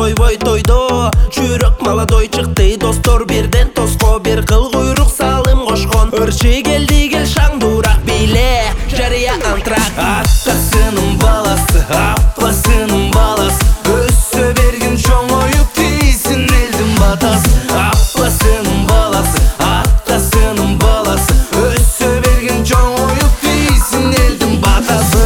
ойбой тойдо. Жүрек молодой чыкты, достор бирден тоско бир кыл куйрук салым кошкон. Өрчү келди кел шаңдурак бийле, жарыя антрак. Атасынын баласы, апасынын баласы, өссө берген чоңоюп тийсин элдин батасы. Апасынын баласы, атасынын баласы, өссө берген чоңоюп тийсин элдин батасы.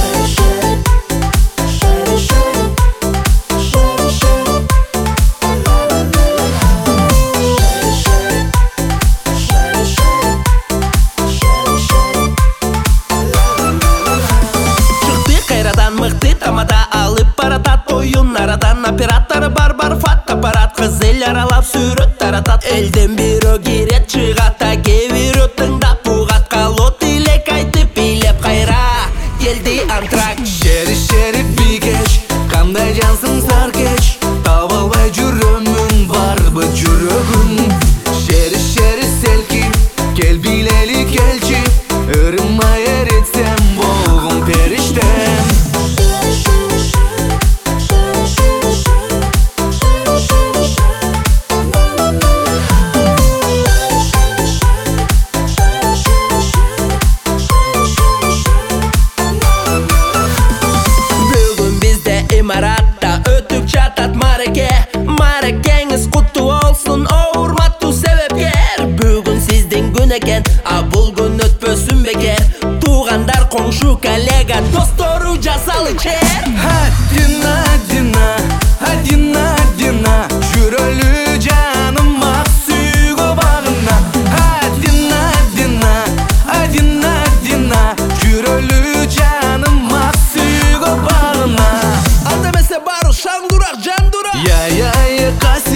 Мыкты тамада алып баратат, оюн арадан оператор бар фотоаппарат, кыз эл аралап сүрөт таратат. Элден бирөө кирет чыгат, кээ бирөө тыңдап бугат, калот илек айтып бийлеп кайра келди антрак. Шери бикеч, кандай жансың сар кеч, таба албай жүрөмүн, барбы жүрөгүм. Шери селки, кел билели келчи, ырымай эретсем болгум периштем. Имаратта өтүп жатат марекеңиз куттуу болсун, о урматтуу себепкер. Бүгүн сиздин күн экен, а бул күн өтпөсүн бекер. Туугандар, коңшу, коллега, достору жасалы чер. Адина, жүрөлү жаным ак сүйгө багына. Адина, жүрөлү жаным ак сүйгө багына. Анда эмесе бары шаңдурак, жандурак. Я,